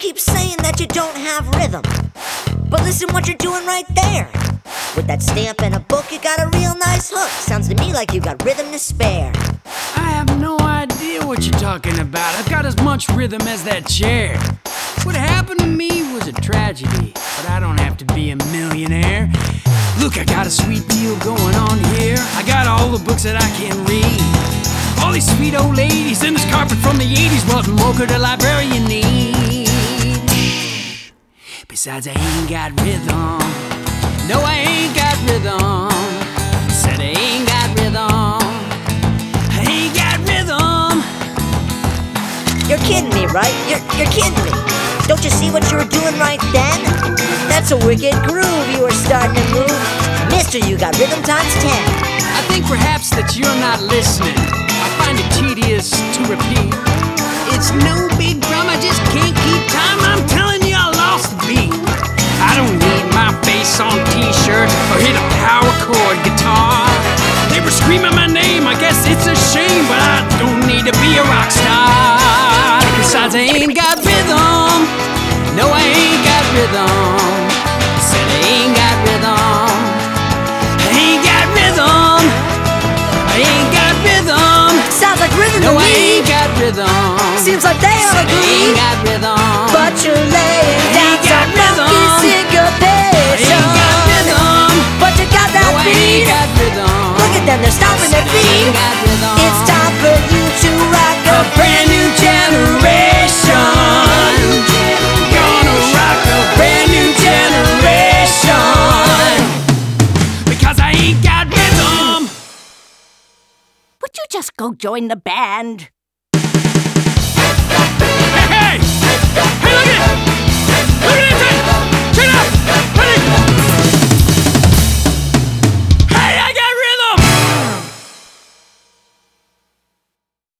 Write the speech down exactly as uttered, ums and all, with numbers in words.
keep saying that you don't have rhythm, but listen what you're doing right there. With that stamp and a book, you got a real nice hook. Sounds to me like you got rhythm to spare. I have no idea what you're talking about. I've got as much rhythm as that chair. What happened to me was a tragedy, but I don't have to be a millionaire. Look, I got a sweet deal going on here. I got all the books that I can read. All these sweet old ladies and this carpet from the eighties. What more could a librarian need? Besides, I ain't got rhythm. No, I ain't got rhythm. Said I ain't got rhythm. I ain't got rhythm. You're kidding me, right? You're, you're kidding me. Don't you see what you were doing right then? That's a wicked groove you were starting to move. Mister, you got rhythm times ten. I think perhaps that you're not listening. I find it tedious to repeat. It's no big drum, I just can't keep time. I'm telling you, I lost the beat. I don't need my face on t-shirts or hit a power chord guitar. They were screaming my name, I guess it's a shame, but I don't need to be a rock star. Besides, I ain't got rhythm. No, I ain't got rhythm. Said I ain't got rhythm. I ain't got rhythm. I ain't got rhythm. Sounds like rhythm No, to I me. ain't got rhythm. Seems like they all Said I agree. ain't got rhythm. But you're laying I down ain't got some funky rhythm. I syncopation. ain't got rhythm. But you got that No, I beat. ain't got rhythm. Look at them, they're stomping their I feet. ain't got rhythm. It's time for you to rock a A brand new generation. Gonna rock a brand new generation. Because I ain't got rhythm. Would you just go join the band?